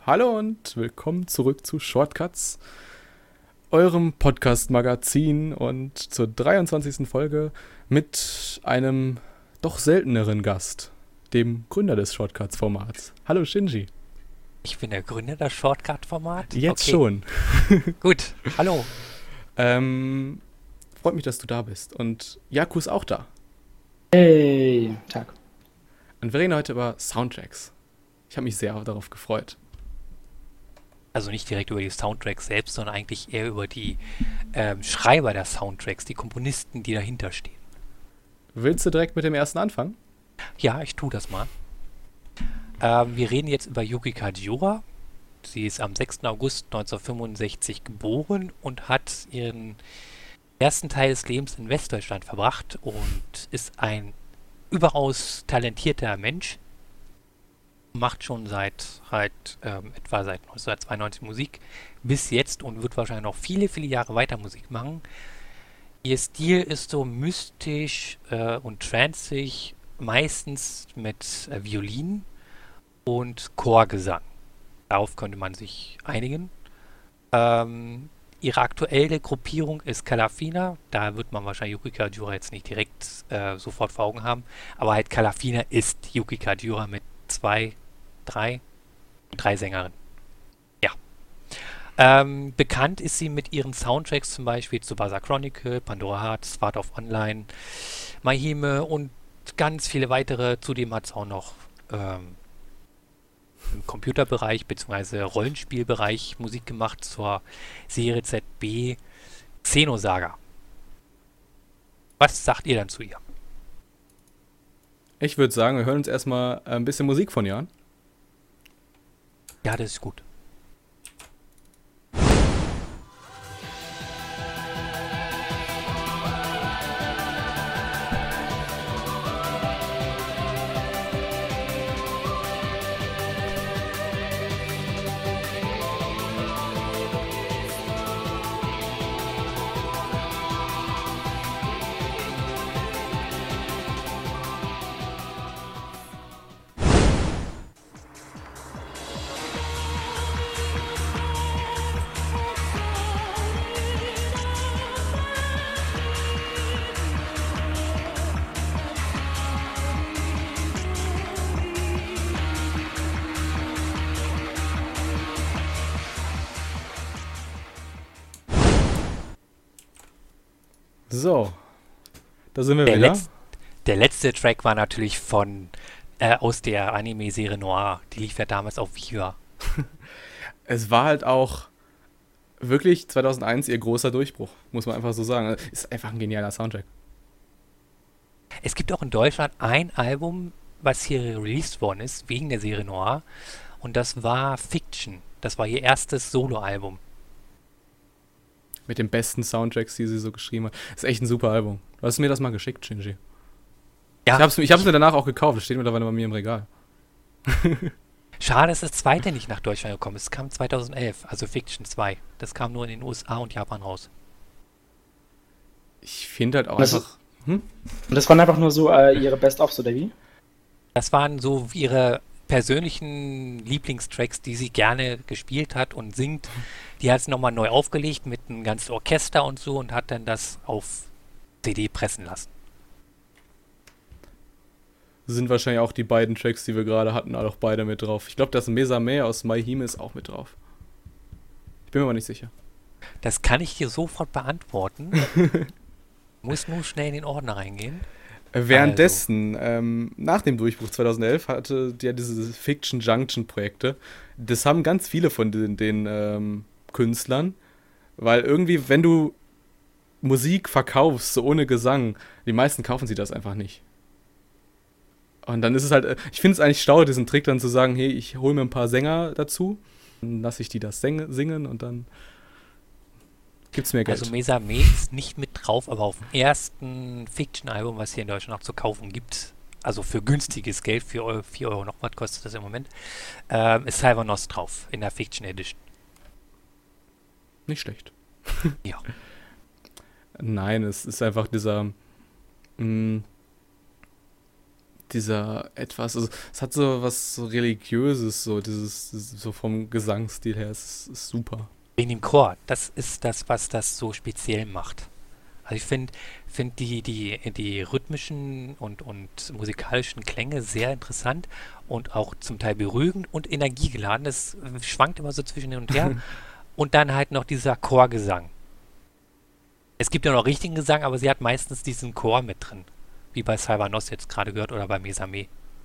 Hallo und willkommen zurück zu Shortcuts, eurem Podcast-Magazin und zur 23. Folge mit einem doch selteneren Gast, dem Gründer des Shortcuts-Formats. Hallo Shinji. Ich bin der Gründer des Shortcut-Format. Jetzt Okay, schon. gut. Hallo. Ähm, Freut mich, dass du da bist. Und Jaku ist auch da. Hey, Tag. Und wir reden heute über Soundtracks. Ich habe mich sehr darauf gefreut. Also nicht direkt über die Soundtracks selbst, sondern eigentlich eher über die Schreiber der Soundtracks, die Komponisten, die dahinter stehen. Willst du direkt mit dem ersten anfangen? Ja, ich tue das mal. Wir reden jetzt über Yuki Kajiura. Sie ist am 6. August 1965 geboren und hat ihren ersten Teil des Lebens in Westdeutschland verbracht und ist ein überaus talentierter Mensch. Macht schon etwa seit 1992 Musik bis jetzt und wird wahrscheinlich noch viele, viele Jahre weiter Musik machen. Ihr Stil ist so mystisch und tranceig, meistens mit Violin und Chorgesang. Darauf könnte man sich einigen. Ihre aktuelle Gruppierung ist Kalafina. Da wird man wahrscheinlich Yuki Kajiura jetzt nicht direkt sofort vor Augen haben. Aber halt Kalafina ist Yuki Kajiura mit drei Sängerinnen. Ja. Bekannt ist sie mit ihren Soundtracks zum Beispiel Tsubasa Chronicle, Pandora Heart, Sword of Online, Maihime und ganz viele weitere. Zudem hat es auch noch im Computerbereich bzw. Rollenspielbereich Musik gemacht zur Serie ZB Xenosaga. Was sagt ihr dann zu ihr? Ich würde sagen, wir hören uns erstmal ein bisschen Musik von ihr an. Ja, das ist gut. So, da sind wir Der, wieder. letz der letzte Track war natürlich aus der Anime-Serie Noir. Die lief ja damals auf Viva. Es war halt auch wirklich 2001 ihr großer Durchbruch, muss man einfach so sagen. Ist einfach ein genialer Soundtrack. Es gibt auch in Deutschland ein Album, was hier released worden ist, wegen der Serie Noir. Und das war Fiction. Das war ihr erstes Soloalbum. Mit den besten Soundtracks, die sie so geschrieben hat. Ist echt ein super Album. Du hast mir das mal geschickt, Shinji. Ja, Ich hab's mir danach auch gekauft. Das steht mittlerweile bei mir im Regal. schade, dass das zweite nicht nach Deutschland gekommen ist. Es kam 2011, also Fiction 2. Das kam nur in den USA und Japan raus. Ich finde halt auch Und das, einfach... und das waren einfach nur so ihre Best-ofs, oder wie? Das waren so ihre persönlichen Lieblingstracks, die sie gerne gespielt hat und singt. Die hat es nochmal neu aufgelegt mit einem ganzen Orchester und so und hat dann das auf CD pressen lassen. Sind wahrscheinlich auch die beiden Tracks, die wir gerade hatten, auch beide mit drauf. Ich glaube, das Mesame aus Maihime ist auch mit drauf. Ich bin mir aber nicht sicher. Das kann ich dir sofort beantworten. Muss nur schnell in den Ordner reingehen. Währenddessen, nach dem Durchbruch 2011, hatte die ja diese Fiction Junction Projekte. Das haben ganz viele von den Künstlern, weil irgendwie, wenn du Musik verkaufst, so ohne Gesang, die meisten kaufen sie das einfach nicht. Und dann ist es halt, ich finde es eigentlich schlau, diesen Trick dann zu sagen, hey, ich hole mir ein paar Sänger dazu, dann lasse ich die das singen und dann gibt's mir Geld. Also Mesame ist nicht mit drauf, aber auf dem ersten Fiction-Album, was hier in Deutschland noch zu kaufen gibt, also für günstiges Geld, 4 Euro noch was kostet das im Moment, ist Cybernos drauf in der Fiction Edition. Nicht schlecht. Ja. Nein, es ist einfach dieser dieser etwas, also es hat so was so Religiöses, so so vom Gesangsstil her, es ist super. Wegen dem Chor, das ist das, was das so speziell macht. Also ich find die rhythmischen und musikalischen Klänge sehr interessant und auch zum Teil beruhigend und energiegeladen. Das schwankt immer so zwischen hin und her. Und dann halt noch dieser Chorgesang. Es gibt ja noch richtigen Gesang, aber sie hat meistens diesen Chor mit drin. Wie bei Sylvanos jetzt gerade gehört oder bei Mesame.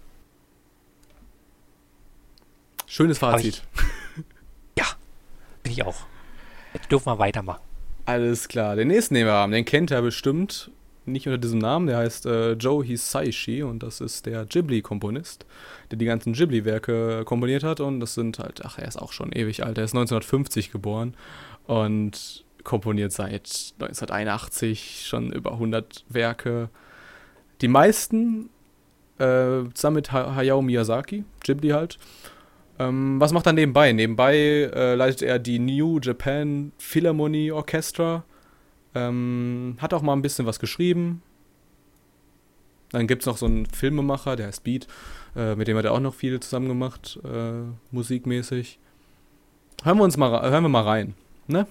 Schönes Aber Fazit. ja, bin ich auch. Jetzt dürfen wir weitermachen. Alles klar. Den nächsten, den wir haben, den kennt er bestimmt. Nicht unter diesem Namen, der heißt Joe Hisaishi und das ist der Ghibli-Komponist, der die ganzen Ghibli-Werke komponiert hat und das sind halt, er ist auch schon ewig alt, er ist 1950 geboren und komponiert seit 1981 schon über 100 Werke. Die meisten zusammen mit Hayao Miyazaki, Ghibli halt. Was macht er nebenbei? Nebenbei leitet er die New Japan Philharmonie Orchestra. Hat auch mal ein bisschen was geschrieben. Dann gibt es noch so einen Filmemacher, der heißt Beat. Mit dem hat er auch noch viel zusammen gemacht, musikmäßig. Hören wir mal rein, ne?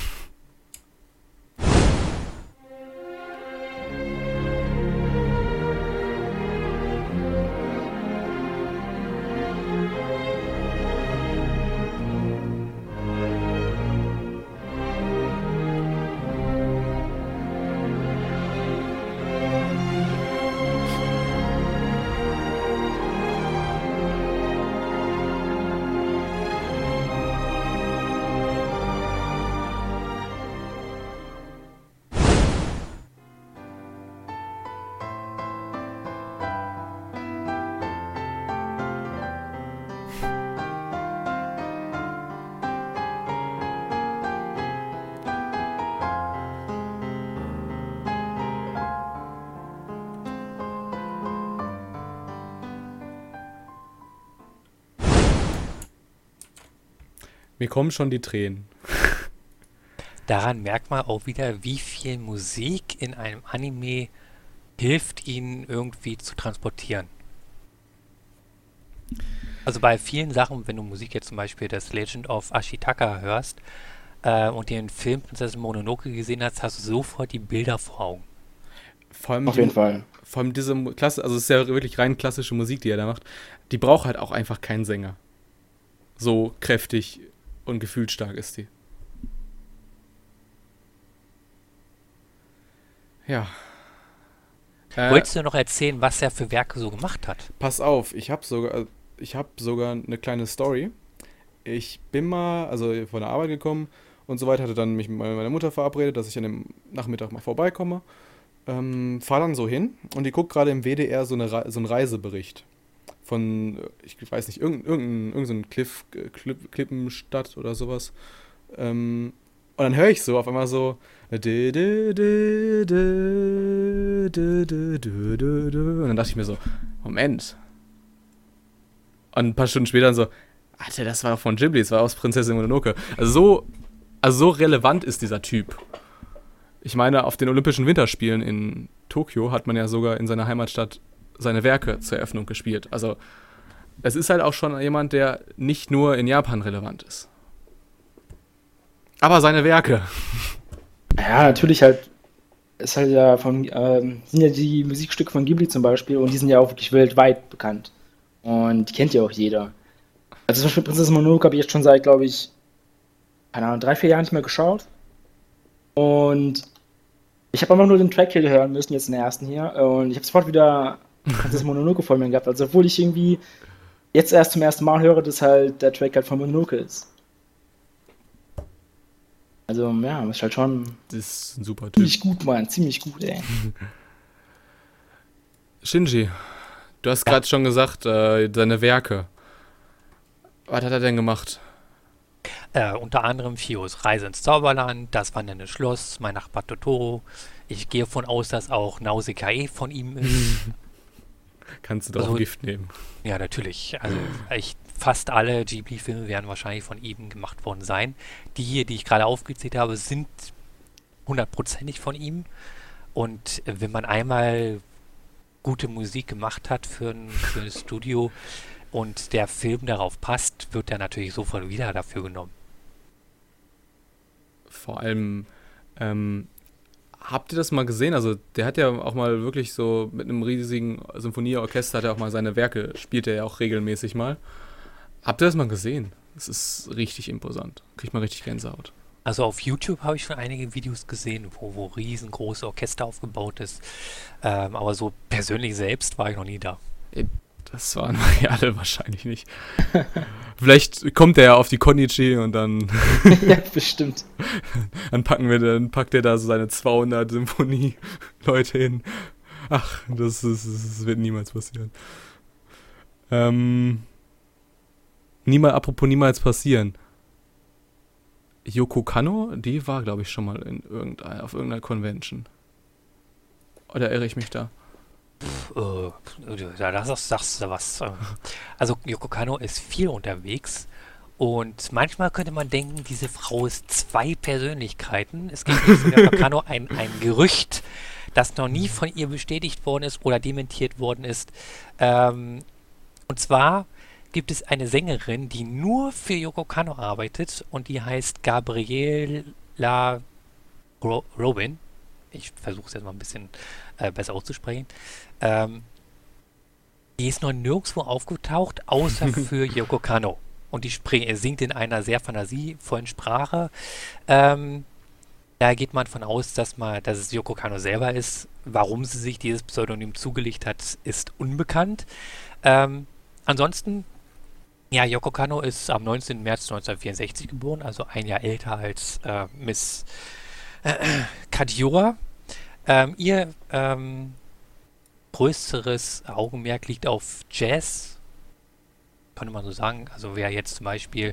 Mir kommen schon die Tränen. Daran merkt man auch wieder, wie viel Musik in einem Anime hilft, ihn irgendwie zu transportieren. Also bei vielen Sachen, wenn du Musik jetzt zum Beispiel das Legend of Ashitaka hörst und den Film Prinzessin Mononoke gesehen hast, hast du sofort die Bilder vor Augen. Vor allem Auf jeden Fall. Vor allem diese Klasse, also es ist ja wirklich rein klassische Musik, die er da macht. Die braucht halt auch einfach keinen Sänger. So kräftig und gefühlsstark ist die. Ja. Wolltest du noch erzählen, was er für Werke so gemacht hat? Pass auf, ich habe sogar eine kleine Story. Ich bin mal, also von der Arbeit gekommen und so weiter, hatte dann mich mit meiner Mutter verabredet, dass ich an dem Nachmittag mal vorbeikomme. Fahr dann so hin und die guckt gerade im WDR so einen Reisebericht von, ich weiß nicht, irgendein so ein Klippenstadt oder sowas. Und dann höre ich so auf einmal so und dann dachte ich mir so, Moment. Und ein paar Stunden später dann so, Alter, das war doch von Ghibli, das war aus Prinzessin Mononoke. Also so relevant ist dieser Typ. Ich meine, auf den Olympischen Winterspielen in Tokio hat man ja sogar in seiner Heimatstadt seine Werke zur Eröffnung gespielt. Also es ist halt auch schon jemand, der nicht nur in Japan relevant ist. Aber seine Werke. Ja, natürlich halt, ist halt ja sind ja die Musikstücke von Ghibli zum Beispiel und die sind ja auch wirklich weltweit bekannt. Und die kennt ja auch jeder. Also zum Beispiel Prinzessin Mononoke habe ich jetzt schon seit, glaube ich, keine Ahnung, 3, 4 Jahren nicht mehr geschaut. Und ich habe einfach nur den Track hier hören müssen, jetzt den ersten hier. Und ich habe sofort wieder Prinzessin Mononoke vor mir gehabt. Also obwohl ich irgendwie jetzt erst zum ersten Mal höre, dass halt der Track halt von Mononoke ist. Also ja, ist halt schon Das ist ein super Typ. ziemlich gut, Mann. Ziemlich gut, ey. Shinji, du hast gerade schon gesagt, seine Werke. Was hat er denn gemacht? Unter anderem Fios Reise ins Zauberland, Das Wandernde Schloss, Mein Nachbar Totoro. Ich gehe davon aus, dass auch Nausicaa von ihm ist. Kannst du doch Also- auch Gift nehmen. Ja, natürlich. Also fast alle Ghibli-Filme werden wahrscheinlich von ihm gemacht worden sein. Die hier, die ich gerade aufgezählt habe, sind 100%ig von ihm. Und wenn man einmal gute Musik gemacht hat für ein Studio und der Film darauf passt, wird er natürlich sofort wieder dafür genommen. Vor allem, habt ihr das mal gesehen? Also der hat ja auch mal wirklich so mit einem riesigen Symphonieorchester, hat er auch mal seine Werke, spielt er ja auch regelmäßig mal. Habt ihr das mal gesehen? Das ist richtig imposant. Kriegt man richtig Gänsehaut. Also auf YouTube habe ich schon einige Videos gesehen, wo riesengroße Orchester aufgebaut ist. Aber so persönlich selbst war ich noch nie da. Das waren wir alle wahrscheinlich nicht. Vielleicht kommt er ja auf die Konichi und dann Ja, bestimmt. dann packt er da so seine 200 Symphonie-Leute hin. Ach, das wird niemals passieren. Apropos niemals passieren. Yoko Kanno, die war, glaube ich, schon mal auf irgendeiner Convention. Oder irre ich mich da? Das sagst du was. Also Yoko Kanno ist viel unterwegs und manchmal könnte man denken, diese Frau ist zwei Persönlichkeiten. Es gibt nicht von Yoko Kanno ein Gerücht, das noch nie von ihr bestätigt worden ist oder dementiert worden ist. Und zwar gibt es eine Sängerin, die nur für Yoko Kanno arbeitet und die heißt Gabriela Robin. Ich versuche es jetzt mal ein bisschen besser auszusprechen. Die ist noch nirgendwo aufgetaucht, außer für Yoko Kanno. Und die singt in einer sehr fantasievollen Sprache. Da geht man von aus, dass es Yoko Kanno selber ist. Warum sie sich dieses Pseudonym zugelegt hat, ist unbekannt. Ansonsten, ja, Yoko Kanno ist am 19. März 1964 geboren, also ein Jahr älter als Miss Kajiura. Ihr größeres Augenmerk liegt auf Jazz, könnte man so sagen. Also wer jetzt zum Beispiel,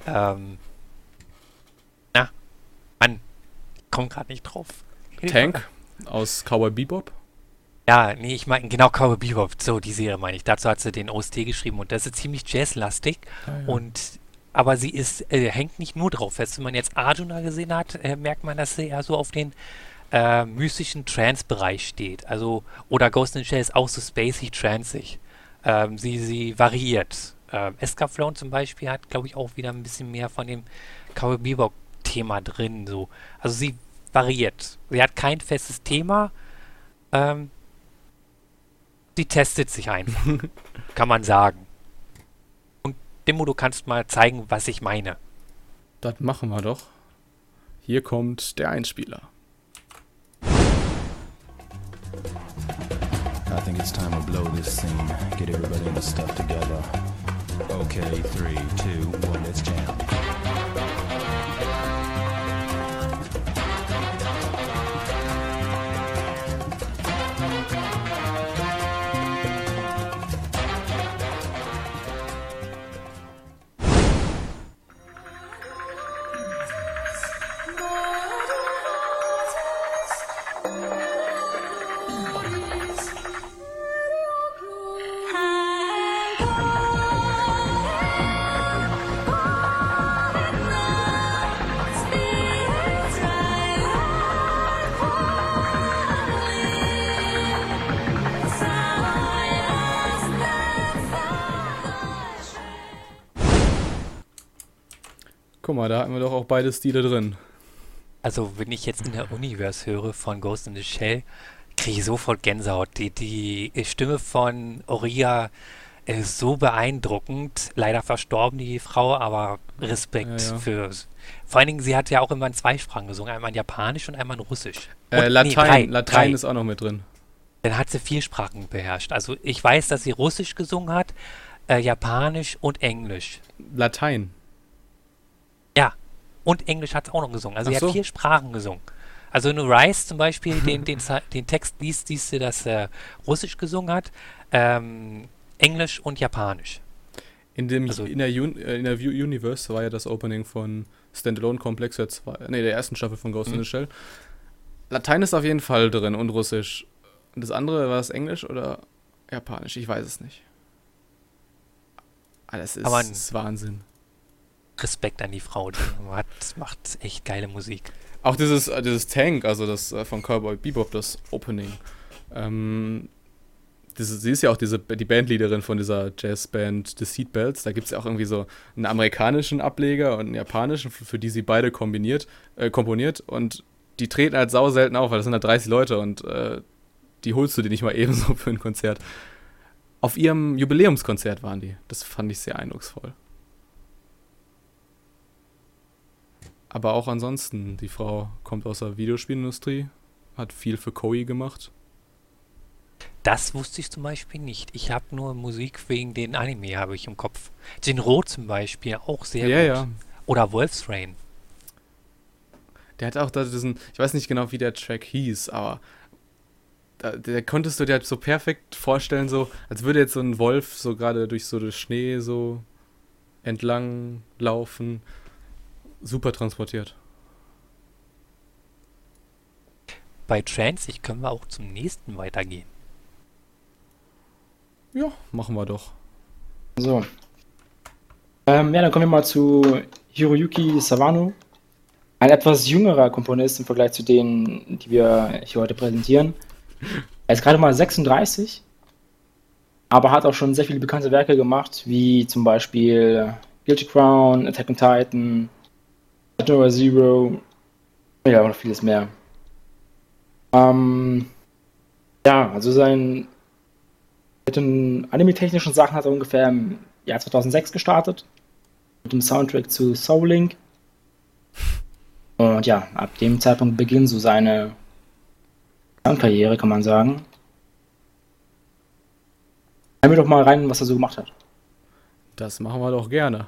ich komme gerade nicht drauf. Tank aus Cowboy Bebop? Ja, nee, ich meine, genau, Cowboy Bebop, so, die Serie meine ich. Dazu hat sie den OST geschrieben und das ist ziemlich jazzlastig. Ja. Aber sie hängt nicht nur drauf fest. Wenn man jetzt Arjuna gesehen hat, merkt man, dass sie eher so auf den mystischen Trance-Bereich steht. Also, oder Ghost in the Shell ist auch so spacey, transig. Sie variiert. Escaflowne zum Beispiel hat, glaube ich, auch wieder ein bisschen mehr von dem Cowboy Bebop-Thema drin. So. Also sie variiert. Sie hat kein festes Thema. Sie testet sich einfach, kann man sagen. Und Demo, du kannst mal zeigen, was ich meine. Das machen wir doch. Hier kommt der Einspieler. I think it's time to blow this scene. Get everybody in the stuff together. Okay, 3, 2, 1, let's jam. Guck mal, da hatten wir doch auch beide Stile drin. Also, wenn ich jetzt in der Universe höre von Ghost in the Shell, kriege ich sofort Gänsehaut. Die Stimme von Oriya ist so beeindruckend. Leider verstorben die Frau, aber Respekt für... Vor allen Dingen, sie hat ja auch immer in 2 Sprachen gesungen. Einmal in Japanisch und einmal in Russisch. Latein ist auch noch mit drin. Dann hat sie 4 Sprachen beherrscht. Also, ich weiß, dass sie Russisch gesungen hat, Japanisch und Englisch. Latein. Ja, und Englisch hat es auch noch gesungen. Also sie so. hat 4 Sprachen gesungen. Also wenn du Rice zum Beispiel den Text liest, siehst du, dass er Russisch gesungen hat, Englisch und Japanisch. In der Universe war ja das Opening von Standalone Complex der ersten Staffel von Ghost in the Shell. Latein ist auf jeden Fall drin und Russisch. Und das andere, war es Englisch oder Japanisch? Ich weiß es nicht. Das ist Wahnsinn. Respekt an die Frau, die macht echt geile Musik. Auch dieses Tank, also das von Cowboy Bebop, das Opening. sie ist ja auch die Bandleaderin von dieser Jazzband The Seatbelts. Da gibt es ja auch irgendwie so einen amerikanischen Ableger und einen japanischen, für die sie beide komponiert. Und die treten halt sau selten auf, weil das sind halt 30 Leute und die holst du dir nicht mal ebenso für ein Konzert. Auf ihrem Jubiläumskonzert waren die. Das fand ich sehr eindrucksvoll. Aber auch ansonsten, die Frau kommt aus der Videospielindustrie, hat viel für Koei gemacht. Das wusste ich zum Beispiel nicht. Ich habe nur Musik wegen den Anime, habe ich im Kopf. Jinro zum Beispiel, auch sehr gut. Ja. Oder Wolf's Rain. Der hat auch da diesen, ich weiß nicht genau, wie der Track hieß, aber der konntest du dir halt so perfekt vorstellen, so als würde jetzt so ein Wolf so gerade durch so den Schnee so entlang laufen. Super transportiert. Bei Trance, können wir auch zum nächsten weitergehen. Ja, machen wir doch. So. Dann kommen wir mal zu Hiroyuki Sawano. Ein etwas jüngerer Komponist im Vergleich zu denen, die wir hier heute präsentieren. Er ist gerade mal 36, aber hat auch schon sehr viele bekannte Werke gemacht, wie zum Beispiel Guilty Crown, Attack on Titan, Nova Zero, ja, und noch vieles mehr. Also mit den anime-technischen Sachen hat er ungefähr im Jahr 2006 gestartet, mit dem Soundtrack zu Soul Link. Und ja, ab dem Zeitpunkt beginnt so seine Soundkarriere, kann man sagen. Hören wir doch mal rein, was er so gemacht hat. Das machen wir doch gerne.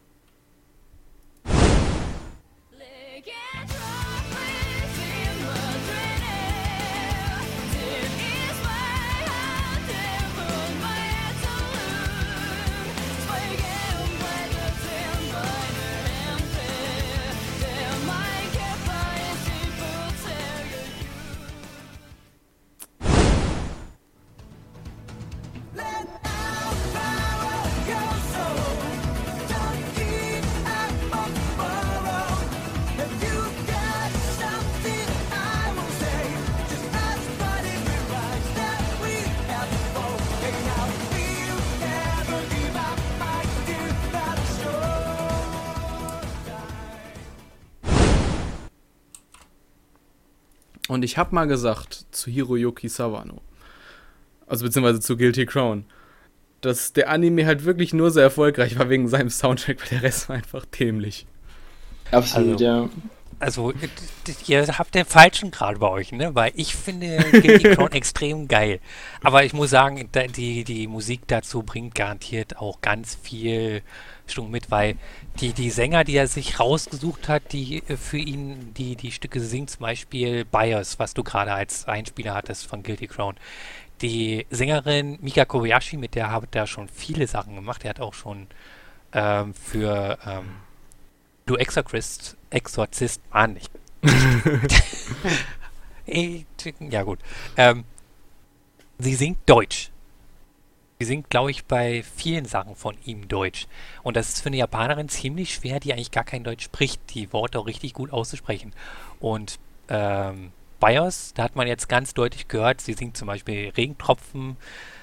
Und ich habe mal gesagt zu Hiroyuki Sawano, also beziehungsweise zu Guilty Crown, dass der Anime halt wirklich nur so erfolgreich war wegen seinem Soundtrack, weil der Rest war einfach dämlich. Absolut, ja. Also, ihr habt den Falschen gerade bei euch, ne? Weil ich finde Guilty Crown extrem geil. Aber ich muss sagen, die Musik dazu bringt garantiert auch ganz viel Stimmung mit, weil die Sänger, die er sich rausgesucht hat, die für ihn die Stücke singt, zum Beispiel Bias, was du gerade als Einspieler hattest von Guilty Crown. Die Sängerin Mika Kobayashi, mit der hat er schon viele Sachen gemacht. Er hat auch schon für Du Exorzist, Mann, ja gut. Sie singt Deutsch. Sie singt, glaube ich, bei vielen Sachen von ihm Deutsch. Und das ist für eine Japanerin ziemlich schwer, die eigentlich gar kein Deutsch spricht, die Worte auch richtig gut auszusprechen. Und BIOS, da hat man jetzt ganz deutlich gehört, sie singt zum Beispiel Regentropfen.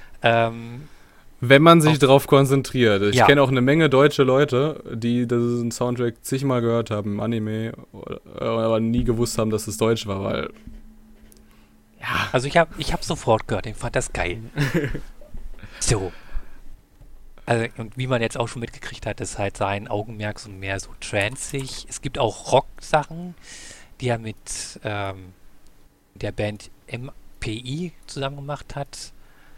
Wenn man sich darauf konzentriert. Ich Ja. kenne auch eine Menge deutsche Leute, die diesen Soundtrack zigmal gehört haben im Anime, aber nie gewusst haben, dass es Deutsch war, weil Also ich hab sofort gehört, ich fand das geil. So. Also, und wie man jetzt auch schon mitgekriegt hat, ist halt sein Augenmerk so mehr so tranceig. Es gibt auch Rock-Sachen, die er mit der Band MPI zusammen gemacht hat.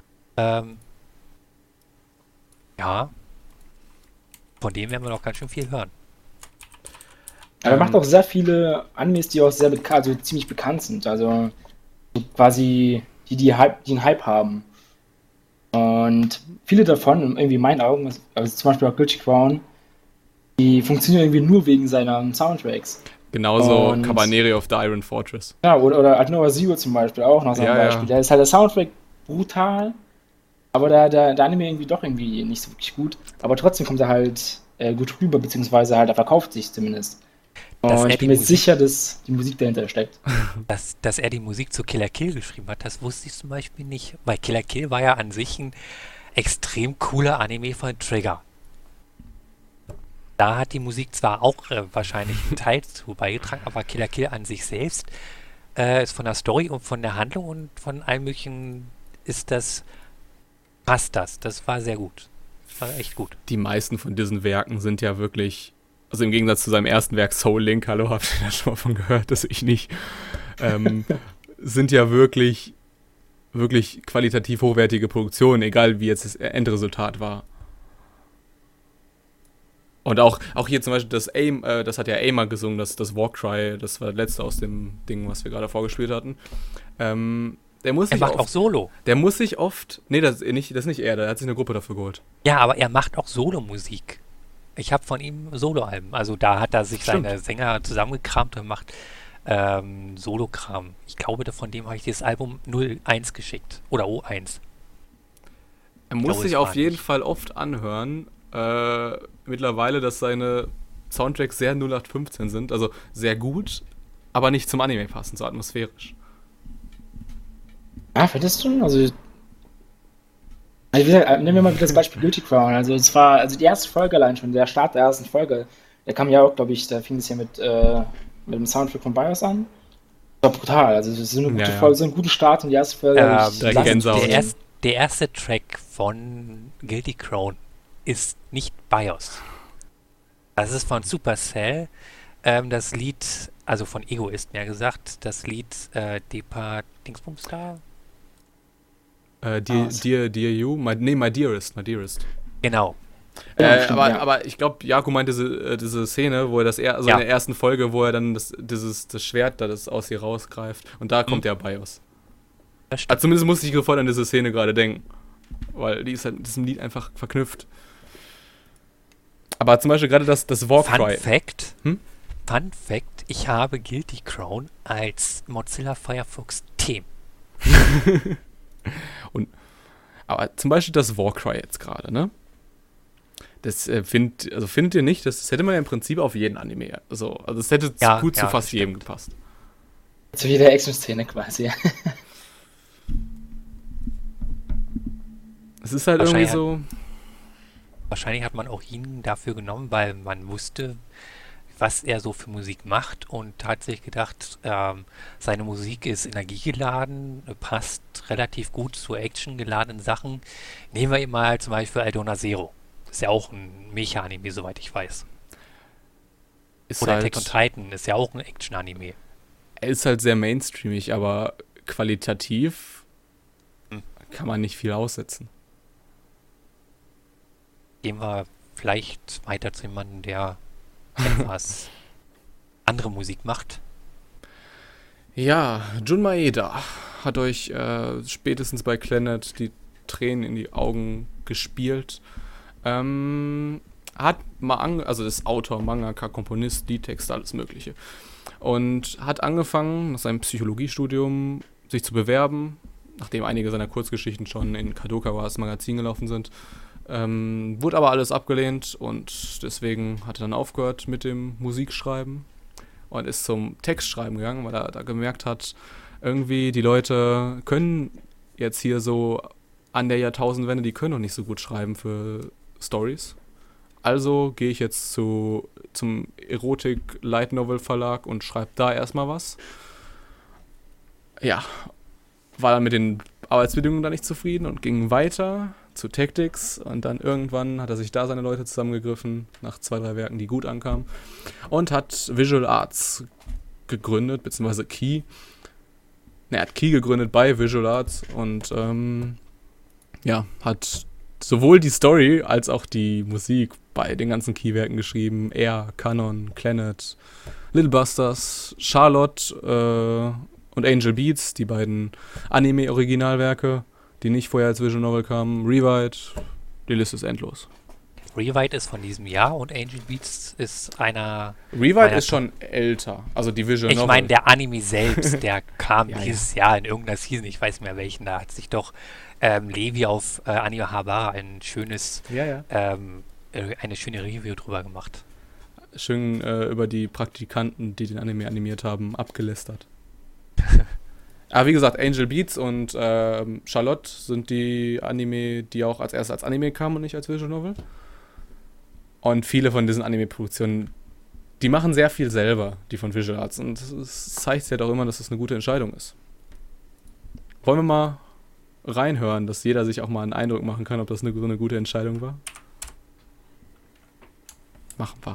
Ja. Von dem werden wir noch ganz schön viel hören. Aber er macht auch sehr viele Animes, die auch sehr also ziemlich bekannt sind. Also so quasi die einen Hype haben. Und viele davon, irgendwie in meinen Augen, also zum Beispiel auch Guilty Crown, die funktionieren irgendwie nur wegen seiner Soundtracks. genauso Und- Cabaneri of the Iron Fortress. Ja, oder Nova Zero zum Beispiel auch noch so ein Ja, Beispiel. Da ist halt der Soundtrack brutal, aber der Anime irgendwie nicht so wirklich gut. Aber trotzdem kommt er halt gut rüber, beziehungsweise halt er verkauft sich zumindest. Dass Und er ich bin die mir sicher, dass die Musik dahinter steckt. Dass er die Musik zu Killer Kill geschrieben hat, das wusste ich zum Beispiel nicht. Weil Killer Kill war ja an sich ein extrem cooler Anime von Trigger. Da hat die Musik zwar auch wahrscheinlich einen Teil zu beigetragen, aber Killer Kill an sich selbst ist von der Story und von der Handlung und von allem möglichen passt das. Das war sehr gut. Das war echt gut. Die meisten von diesen Werken sind ja wirklich, also im Gegensatz zu seinem ersten Werk Soul Link, hallo, habt ihr da schon mal von gehört, das ich nicht, sind ja wirklich qualitativ hochwertige Produktionen, egal wie jetzt das Endresultat war. Und auch hier zum Beispiel das hat ja Aimer gesungen, das Warcry, das war das letzte aus dem Ding, was wir gerade vorgespielt hatten. Der macht auch Solo. Der muss sich oft, nee, das ist nicht er, der hat sich eine Gruppe dafür geholt. Ja, aber er macht auch Solo-Musik. Ich habe von ihm Solo-Alben. Also da hat er sich seine Sänger zusammengekramt und macht Solo-Kram. Ich glaube, von dem habe ich dieses Album 01 geschickt. Oder O1. Er muss sich auf jeden Fall oft anhören, mittlerweile, dass seine Soundtracks sehr 0815 sind, also sehr gut, aber nicht zum Anime passen, so atmosphärisch. Ah, findest du? Also wie gesagt, nehmen wir mal wieder das Beispiel Guilty Crown. Also die erste Folge allein schon, der Start der ersten Folge, der kam ja auch, glaube ich, da fing es ja mit dem Soundtrack von BIOS an. Das war brutal, also es ist so eine gute Folge, so einen guten Start und die erste Folge. Der erste Track von Guilty Crown ist nicht BIOS. Das ist von Supercell. Das Lied, also von Egoist mehr gesagt, das Lied Depa Dingsbums da. Dear You? My Dearest. Genau. Aber ich glaube, Jaco meint diese Szene, wo er in der ersten Folge, wo er dann das Schwert da das aus ihr rausgreift und da kommt ja BIOS. Also zumindest musste ich sofort an diese Szene gerade denken. Weil die ist halt mit diesem Lied einfach verknüpft. Aber zum Beispiel gerade das Warcry. Fun Fact, ich habe Guilty Crown als Mozilla Firefox Theme. Aber zum Beispiel das Warcry jetzt gerade, ne? Das findet ihr nicht, das hätte man ja im Prinzip auf jeden Anime. Also es hätte gut zu fast jedem gepasst. Zu jeder Action-Szene quasi. Es ist halt irgendwie so. Wahrscheinlich hat man auch ihn dafür genommen, weil man wusste, was er so für Musik macht und hat sich gedacht, seine Musik ist energiegeladen, passt relativ gut zu actiongeladenen Sachen. Nehmen wir ihn mal zum Beispiel Aldona Zero. Das ist ja auch ein Mecha-Anime, soweit ich weiß. Oder Attack on Titan ist ja auch ein Action-Anime. Er ist halt sehr mainstreamig, aber qualitativ kann man nicht viel aussetzen. Gehen wir vielleicht weiter zu jemandem, der etwas andere Musik macht. Ja, Jun Maeda hat euch spätestens bei Clannad die Tränen in die Augen gespielt. Hat mal also das Autor, Mangaka, Komponist, Liedtext, alles mögliche. Und hat angefangen, nach seinem Psychologiestudium sich zu bewerben, nachdem einige seiner Kurzgeschichten schon in Kadokawas Magazin gelaufen sind. Wurde aber alles abgelehnt und deswegen hat er dann aufgehört mit dem Musikschreiben und ist zum Textschreiben gegangen, weil er da gemerkt hat, irgendwie die Leute können jetzt hier so an der Jahrtausendwende, die können noch nicht so gut schreiben für Stories. Also gehe ich jetzt zum Erotik-Light-Novel-Verlag und schreibe da erstmal was. Ja, war dann mit den Arbeitsbedingungen da nicht zufrieden und ging weiter zu Tactics und dann irgendwann hat er sich da seine Leute zusammengegriffen, nach 2-3 Werken, die gut ankamen, und hat Visual Arts gegründet, beziehungsweise Key. Er hat Key gegründet bei Visual Arts und hat sowohl die Story als auch die Musik bei den ganzen Key-Werken geschrieben. Air, Canon, Clannad, Little Busters, Charlotte und Angel Beats, die beiden Anime-Originalwerke, die nicht vorher als Visual Novel kamen. Rewrite, die Liste ist endlos. Rewrite ist von diesem Jahr und Angel Beats ist einer... Rewrite ist schon älter, also die Visual Novel. Ich meine, der Anime selbst, der kam dieses Jahr in irgendeiner Season, ich weiß nicht mehr welchen, da hat sich doch Levi auf Anime Habara eine schöne Review drüber gemacht. schön über die Praktikanten, die den Anime animiert haben, abgelästert. Aber wie gesagt, Angel Beats und Charlotte sind die Anime, die auch als erstes als Anime kamen und nicht als Visual Novel. Und viele von diesen Anime-Produktionen, die machen sehr viel selber, die von Visual Arts. Und es zeigt ja doch immer, dass das eine gute Entscheidung ist. Wollen wir mal reinhören, dass jeder sich auch mal einen Eindruck machen kann, ob das so eine gute Entscheidung war? Machen wir.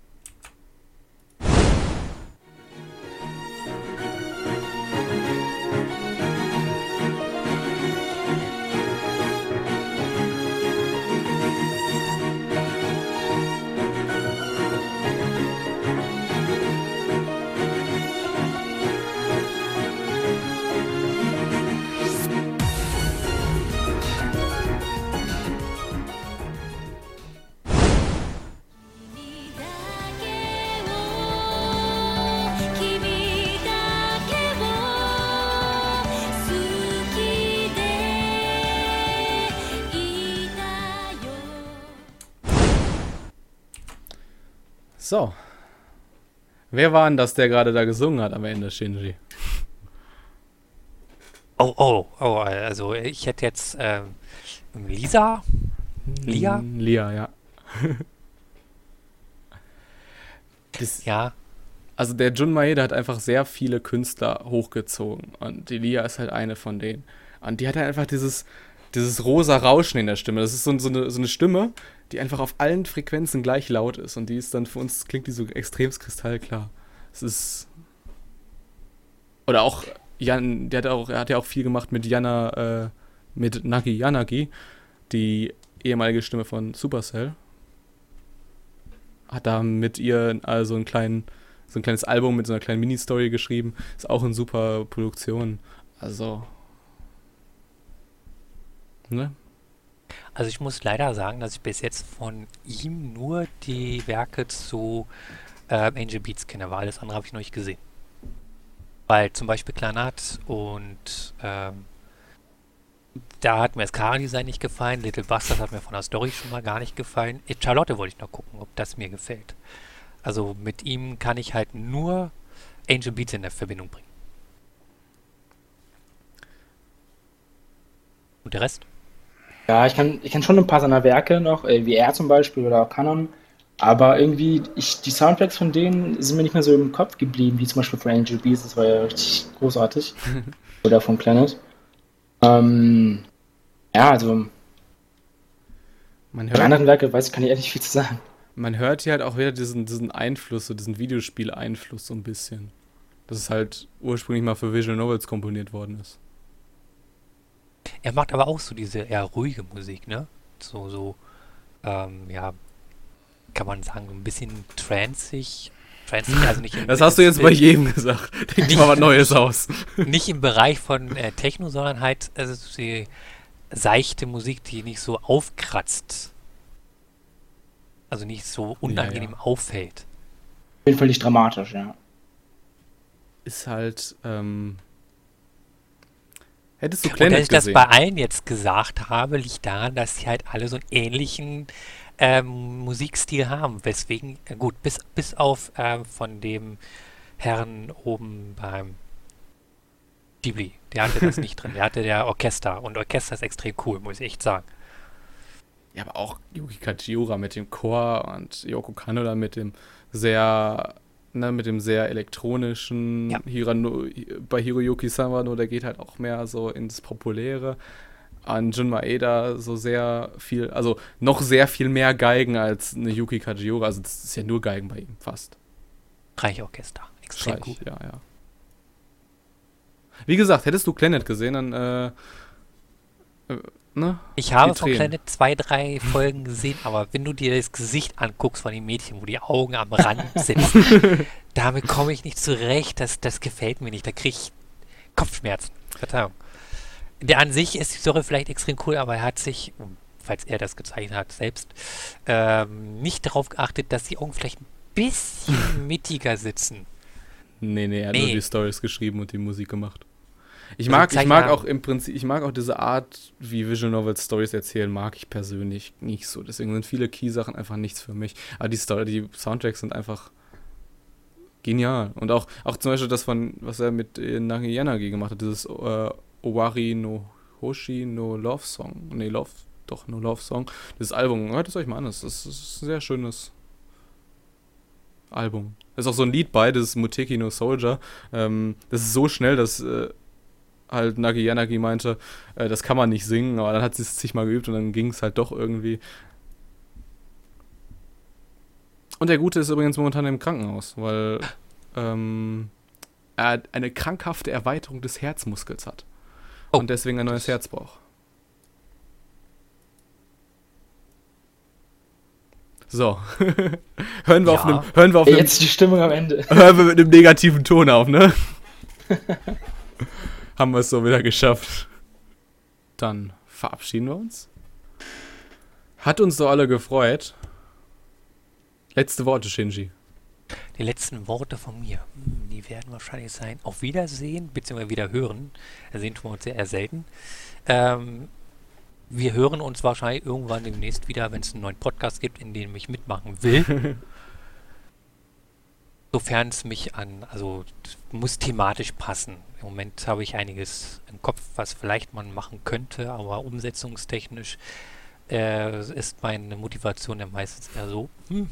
So. Wer war denn das, der gerade da gesungen hat am Ende, Shinji? Also ich hätte jetzt Lia? Lia, ja. Ja. Also der Jun Maeda hat einfach sehr viele Künstler hochgezogen und die Lia ist halt eine von denen. Und die hat halt einfach dieses rosa Rauschen in der Stimme. Das ist so eine Stimme, die einfach auf allen Frequenzen gleich laut ist. Und die ist dann für uns, klingt die so extremst kristallklar. Es ist... Oder auch Jan, er hat ja auch viel gemacht mit mit Nagi Yanagi, die ehemalige Stimme von Supercell. Hat da mit ihr also so ein kleines Album mit so einer kleinen Mini-Story geschrieben. Ist auch eine super Produktion. Also... Ne? Also ich muss leider sagen, dass ich bis jetzt von ihm nur die Werke zu Angel Beats kenne, weil alles andere habe ich noch nicht gesehen. Weil zum Beispiel Clanat und da hat mir das Chara-Design nicht gefallen, Little Busters hat mir von der Story schon mal gar nicht gefallen. Charlotte wollte ich noch gucken, ob das mir gefällt. Also mit ihm kann ich halt nur Angel Beats in der Verbindung bringen. Und der Rest? Ja, ich kann schon ein paar seiner Werke noch, wie er zum Beispiel oder auch Kanon, aber irgendwie, die Soundtracks von denen sind mir nicht mehr so im Kopf geblieben, wie zum Beispiel von Angel Beats, das war ja richtig großartig. Oder von Planet. Ja, also Man bei anderen Werke kann ich ehrlich nicht viel zu sagen. Man hört hier halt auch wieder diesen Einfluss, so diesen Videospiel-Einfluss so ein bisschen. Dass es halt ursprünglich mal für Visual Novels komponiert worden ist. Er macht aber auch so diese eher ruhige Musik, ne? Ja, kann man sagen, ein bisschen tranceig, also nicht Das hast du jetzt bei jedem gesagt. Denk dir mal was Neues aus. Nicht im Bereich von Techno, sondern halt also die seichte Musik, die nicht so aufkratzt. Also nicht so unangenehm auffällt. Auf jeden Fall nicht dramatisch, ja. Ist halt, hättest du Und Planet dass ich das gesehen? bei allen jetzt gesagt habe, liegt daran, dass sie halt alle so einen ähnlichen Musikstil haben. Weswegen, gut, bis auf von dem Herrn oben beim Ghibli, der hatte das nicht drin. Der hatte der Orchester und Orchester ist extrem cool, muss ich echt sagen. Ja, aber auch Yuki Kajiura mit dem Chor und Yoko Kanno mit dem sehr elektronischen. Ja. Bei Hiroyuki Sawano, der geht halt auch mehr so ins Populäre. An Jun Maeda so sehr viel, also noch sehr viel mehr Geigen als eine Yuki Kajiura. Also das ist ja nur Geigen bei ihm, fast. Orchester, extrem Scheich, cool. ja. Wie gesagt, hättest du Planet gesehen, dann ne? Ich habe Die von Tränen. Planet 2, 3 Folgen gesehen, aber wenn du dir das Gesicht anguckst von den Mädchen, wo die Augen am Rand sitzen, damit komme ich nicht zurecht, das gefällt mir nicht, da kriege ich Kopfschmerzen. Verzeihung. Der an sich ist die Story vielleicht extrem cool, aber er hat sich, falls er das gezeichnet hat, selbst nicht darauf geachtet, dass die Augen vielleicht ein bisschen mittiger sitzen. Nee, er hat nur die Stories geschrieben und die Musik gemacht. Ich Also mag Zeichner- auch im Prinzip, ich mag auch diese Art, wie Visual Novel Stories erzählen, mag ich persönlich nicht so. Deswegen sind viele Key-Sachen einfach nichts für mich. Aber die Soundtracks sind einfach genial. Und auch zum Beispiel das was er mit Nagi Yanagi gemacht hat, dieses Owari no Hoshi no Love Song. Nee, no Love Song. Dieses Album, hört es euch mal an, das ist ein sehr schönes Album. Da ist auch so ein Lied bei, das ist Muteki no Soldier. Das ist so schnell, dass halt Nagi Yanagi meinte, das kann man nicht singen, aber dann hat sie es zigmal geübt und dann ging es halt doch irgendwie. Und der Gute ist übrigens momentan im Krankenhaus, weil er eine krankhafte Erweiterung des Herzmuskels hat. Oh. Und deswegen ein neues Herz braucht. So. hören wir auf einem, Jetzt die Stimmung am Ende. hören wir mit einem negativen Ton auf, ne? Haben wir es so wieder geschafft. Dann verabschieden wir uns. Hat uns doch alle gefreut. Letzte Worte, Shinji. Die letzten Worte von mir, die werden wahrscheinlich sein, auf Wiedersehen, beziehungsweise wieder hören. Sehen tun wir uns sehr selten. Wir hören uns wahrscheinlich irgendwann demnächst wieder, wenn es einen neuen Podcast gibt, in dem ich mitmachen will. Sofern es mich also muss thematisch passen. Im Moment habe ich einiges im Kopf, was vielleicht man machen könnte, aber umsetzungstechnisch ist meine Motivation ja meistens eher so.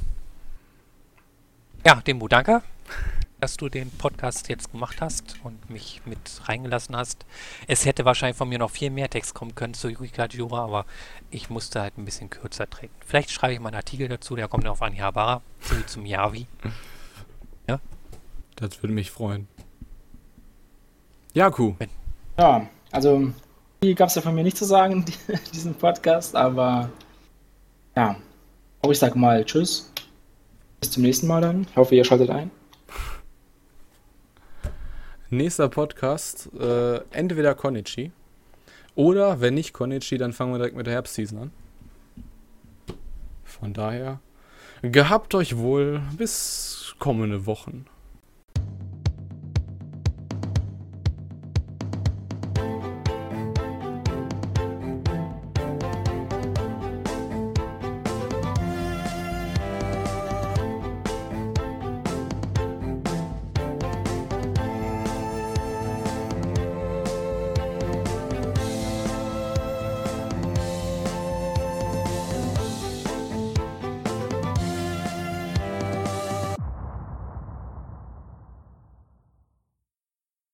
Ja, Dembo, danke, dass du den Podcast jetzt gemacht hast und mich mit reingelassen hast. Es hätte wahrscheinlich von mir noch viel mehr Text kommen können zu Yuki Kajiura, aber ich musste halt ein bisschen kürzer treten. Vielleicht schreibe ich mal einen Artikel dazu, der kommt auf Anihabara, so wie zum Yavi. Ja? Das würde mich freuen. Jaku. Ja, also viel gab es ja von mir nicht zu sagen, diesen Podcast, aber ja, auch ich sag mal tschüss. Bis zum nächsten Mal dann. Ich hoffe, ihr schaltet ein. Nächster Podcast, entweder Konichi oder, wenn nicht Konichi, dann fangen wir direkt mit der Herbstseason an. Von daher, gehabt euch wohl bis kommende Wochen.